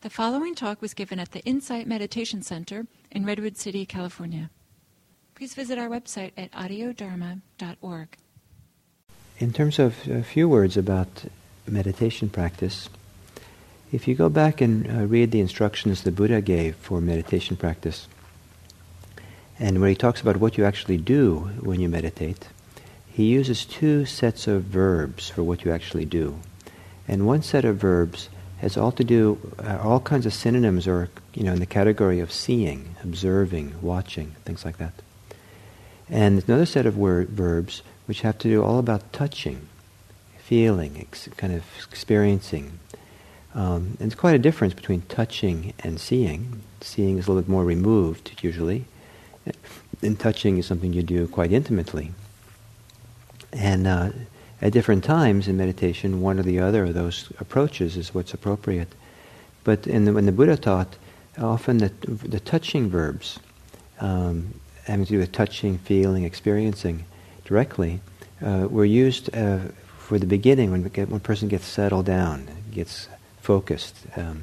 The following talk was given at the Insight Meditation Center in Redwood City, California. Please visit our website at audiodharma.org. In terms of a few words about meditation practice, if you go back and read the instructions the Buddha gave for meditation practice, and where he talks about what you actually do when you meditate, he uses two sets of verbs for what you actually do. And one set of verbs has all to do, all kinds of synonyms are, in the category of seeing, observing, watching, things like that. And another set of verbs which have to do all about touching, feeling, kind of experiencing. And it's quite a difference between touching and seeing. Seeing is a little bit more removed, usually. And touching is something you do quite intimately. And at different times in meditation, one or the other of those approaches is what's appropriate. But when the Buddha taught, often the touching verbs, having to do with touching, feeling, experiencing directly, were used for the beginning when one person gets settled down, gets focused,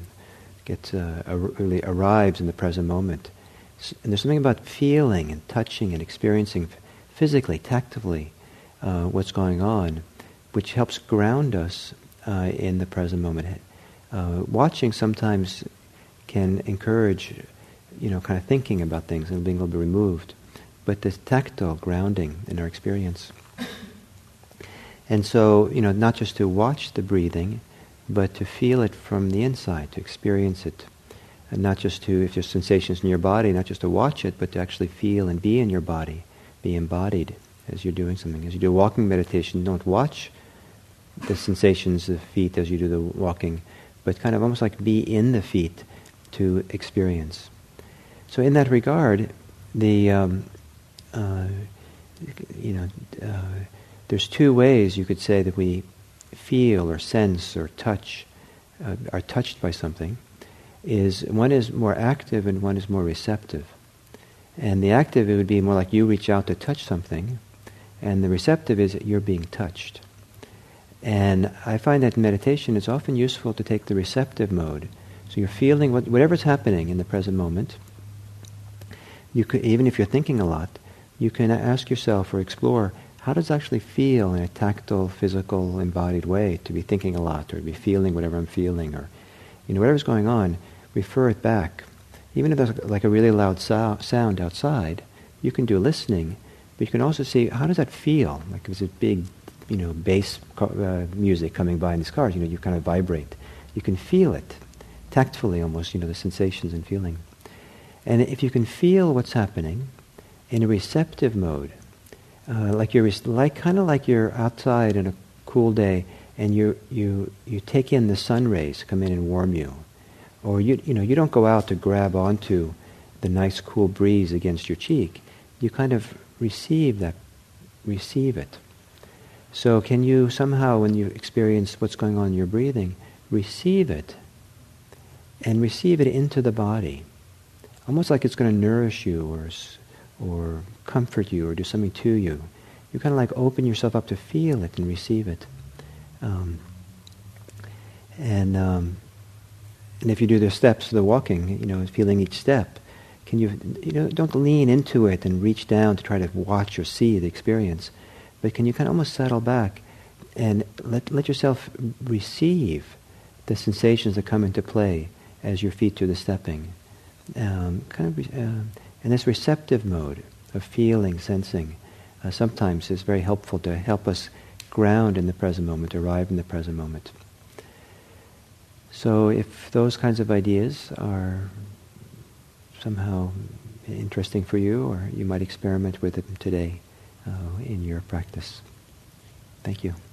really arrives in the present moment. And there's something about feeling and touching and experiencing physically, tactilely, what's going on, which helps ground us in the present moment. Watching sometimes can encourage, kind of thinking about things and being a little bit removed, but this tactile grounding in our experience. And so, not just to watch the breathing, but to feel it from the inside, to experience it. And not just to, if there's sensations in your body, not just to watch it, but to actually feel and be in your body, be embodied as you're doing something. As you do walking meditation, don't watch the sensations of the feet as you do the walking, but kind of almost like be in the feet to experience. So in that regard, there's two ways you could say that we feel or sense or touch, are touched by something. One is more active and one is more receptive. And the active, it would be more like you reach out to touch something, and the receptive is that you're being touched. And I find that in meditation it's often useful to take the receptive mode. So you're feeling whatever's happening in the present moment. You could, even if you're thinking a lot, you can ask yourself or explore, how does it actually feel in a tactile, physical, embodied way to be thinking a lot, or to be feeling whatever I'm feeling, or whatever's going on, refer it back. Even if there's like a really loud sound outside, you can do listening, but you can also see, how does that feel? Like there's a big, bass music coming by in these cars, you kind of vibrate. You can feel it, tactfully almost, the sensations and feeling. And if you can feel what's happening in a receptive mode, like you're outside in a cool day, and you take in the sun rays come in and warm you, or you don't go out to grab onto the nice cool breeze against your cheek. You kind of receive it. So can you somehow, when you experience what's going on in your breathing, receive it, and receive it into the body, almost like it's going to nourish you or comfort you or do something to you. You kind of like open yourself up to feel it and receive it. And if you do the steps of the walking, feeling each step, can you don't lean into it and reach down to try to watch or see the experience, but can you kind of almost settle back and let yourself receive the sensations that come into play as your feet do the stepping. And this receptive mode of feeling, sensing, sometimes is very helpful to help us ground in the present moment, arrive in the present moment. So if those kinds of ideas are somehow interesting for you, or you might experiment with it today in your practice. Thank you.